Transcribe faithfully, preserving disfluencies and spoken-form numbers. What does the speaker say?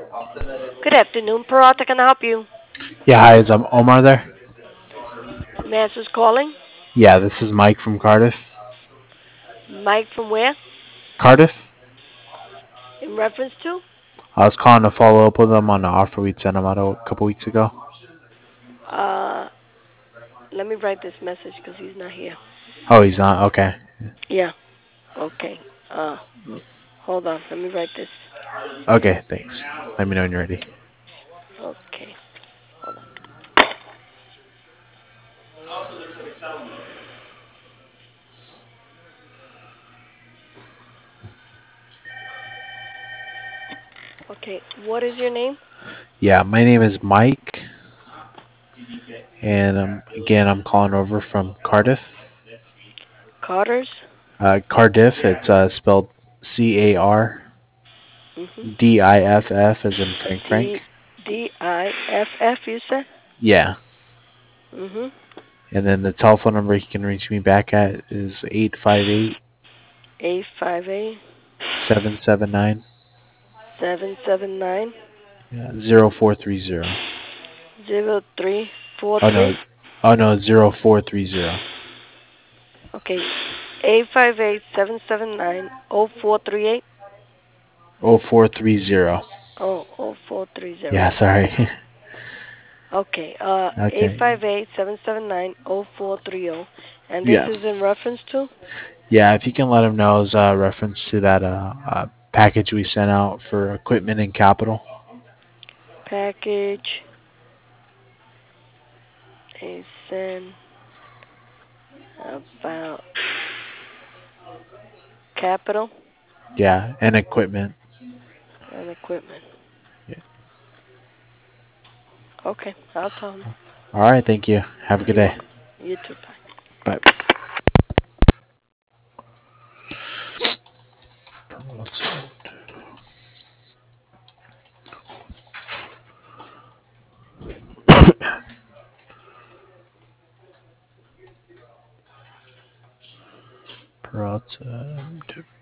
Good afternoon, Peralta. Can I help you? Yeah, hi, is um, Omar there? Mass is calling. Yeah, this is Mike from Cardiff. Mike from where? Cardiff? In reference to? I was calling to follow up with him on the offer we'd sent him out a couple weeks ago. Uh, let me write this message because he's not here. Oh, he's not? Okay. Yeah. Okay. Uh, hold on. Let me write this. Okay, thanks. Let me know when you're ready. Okay. Hold on. Okay. What is your name? Yeah, my name is Mike, and um, again, I'm calling over from Cardiff. Carter's. Uh, Cardiff, it's uh, spelled C A R Mhm. D I F F as in Frank D Frank. D I F F. You said. Yeah, Mhm. and then the telephone number he can reach me back at is eight five eight, Eight five eight seven seven nine, seven seven nine zero four three zero. zero three four Oh no, three. oh no, zero four three zero. Okay. Eight five eight seven seven nine zero four three eight. Oh four three zero. Oh, oh four three zero. Yeah, sorry. Okay, uh, eight Okay. five eight seven seven nine zero four three zero, and this Yeah, is in reference to yeah. If you can let him know as a reference to that uh, uh package we sent out for equipment and capital. package they send about capital Yeah, and equipment. and equipment. Yeah. Okay, I'll tell him. All right. Thank you. Have a good You're day. welcome. You too. Bye. Bye. Peralta.